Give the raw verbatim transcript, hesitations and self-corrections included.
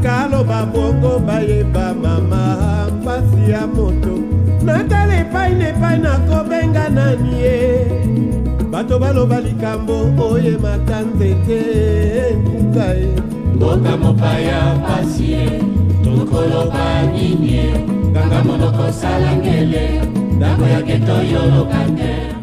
bakaloba bongo bayeba mama mpasi ya moto natala epai nepai nakobenga nani ye bato baloba likambo oye mata nzete kuka ye mboka mopaya mpasi ye tokoloba nini ye ganga monoko sala ngele ndako ya geto yoloka te